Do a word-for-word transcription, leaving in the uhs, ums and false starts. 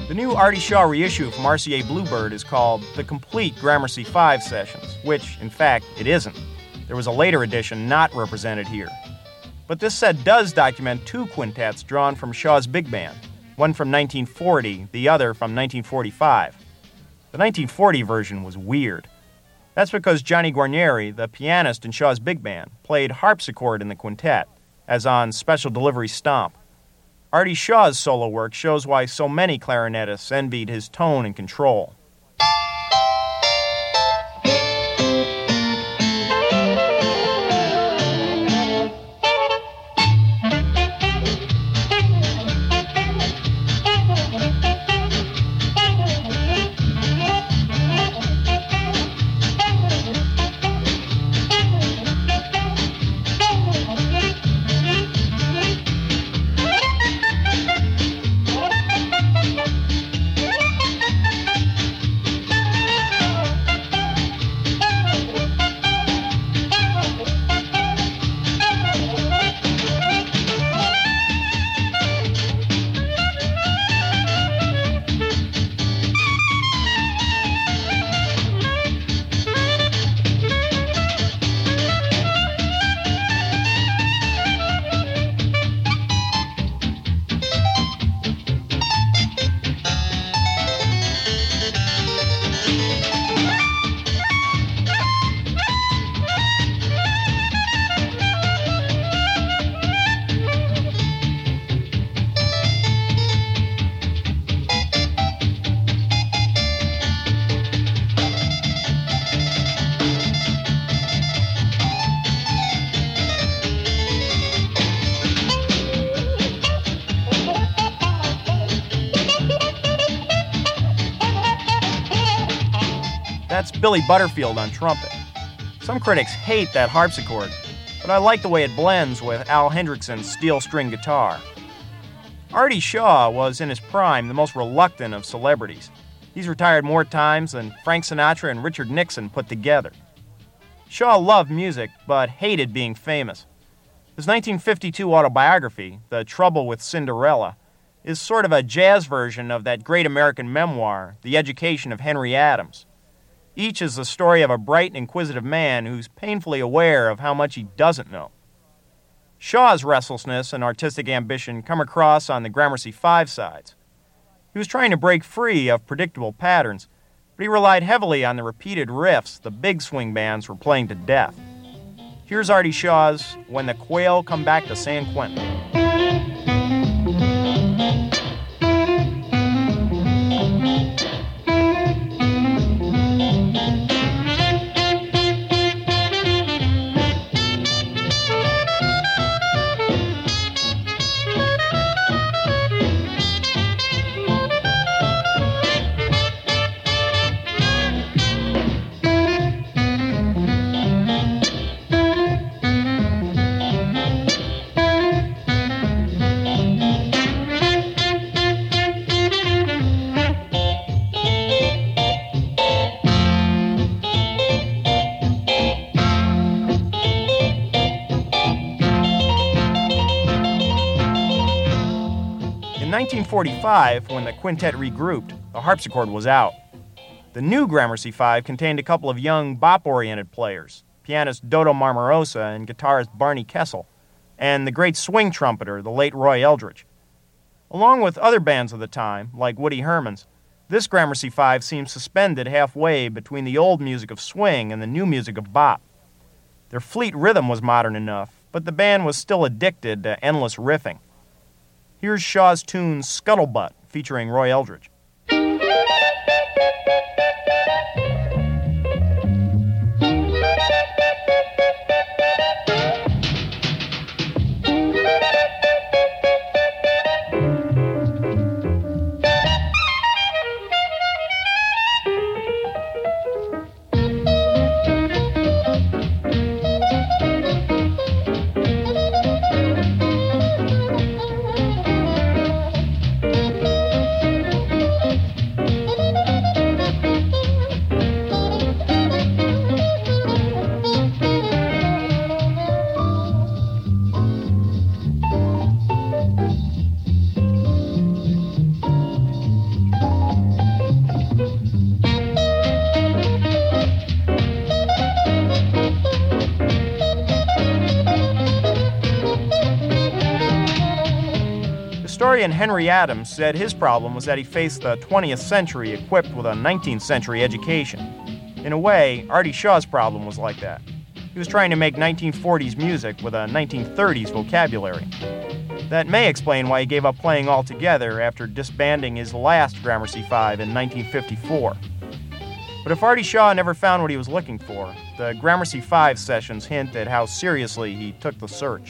The new Artie Shaw reissue from R C A Bluebird is called The Complete Gramercy five Sessions, which, in fact, it isn't. There was a later edition not represented here. But this set does document two quintets drawn from Shaw's big band, one from nineteen forty, the other from nineteen forty-five. The nineteen forty version was weird. That's because Johnny Guarnieri, the pianist in Shaw's big band, played harpsichord in the quintet, as on Special Delivery Stomp. Artie Shaw's solo work shows why so many clarinetists envied his tone and control. That's Billy Butterfield on trumpet. Some critics hate that harpsichord, but I like the way it blends with Al Hendrickson's steel string guitar. Artie Shaw was, in his prime, the most reluctant of celebrities. He's retired more times than Frank Sinatra and Richard Nixon put together. Shaw loved music, but hated being famous. His nineteen fifty-two autobiography, The Trouble with Cinderella, is sort of a jazz version of that great American memoir, The Education of Henry Adams. Each is the story of a bright and inquisitive man who's painfully aware of how much he doesn't know. Shaw's restlessness and artistic ambition come across on the Gramercy five sides. He was trying to break free of predictable patterns, but he relied heavily on the repeated riffs the big swing bands were playing to death. Here's Artie Shaw's When the Quail Come Back to San Quentin. In nineteen forty-five, when the quintet regrouped, the harpsichord was out. The new Gramercy five contained a couple of young bop-oriented players, pianist Dodo Marmarosa and guitarist Barney Kessel, and the great swing trumpeter, the late Roy Eldridge. Along with other bands of the time, like Woody Herman's, this Gramercy five seems suspended halfway between the old music of swing and the new music of bop. Their fleet rhythm was modern enough, but the band was still addicted to endless riffing. Here's Shaw's tune Scuttlebutt, featuring Roy Eldridge. historian Henry Adams said his problem was that he faced the twentieth century equipped with a nineteenth century education. In a way, Artie Shaw's problem was like that. He was trying to make nineteen forties music with a nineteen thirties vocabulary. That may explain why he gave up playing altogether after disbanding his last Gramercy Five in nineteen fifty-four. But if Artie Shaw never found what he was looking for, the Gramercy Five sessions hint at how seriously he took the search.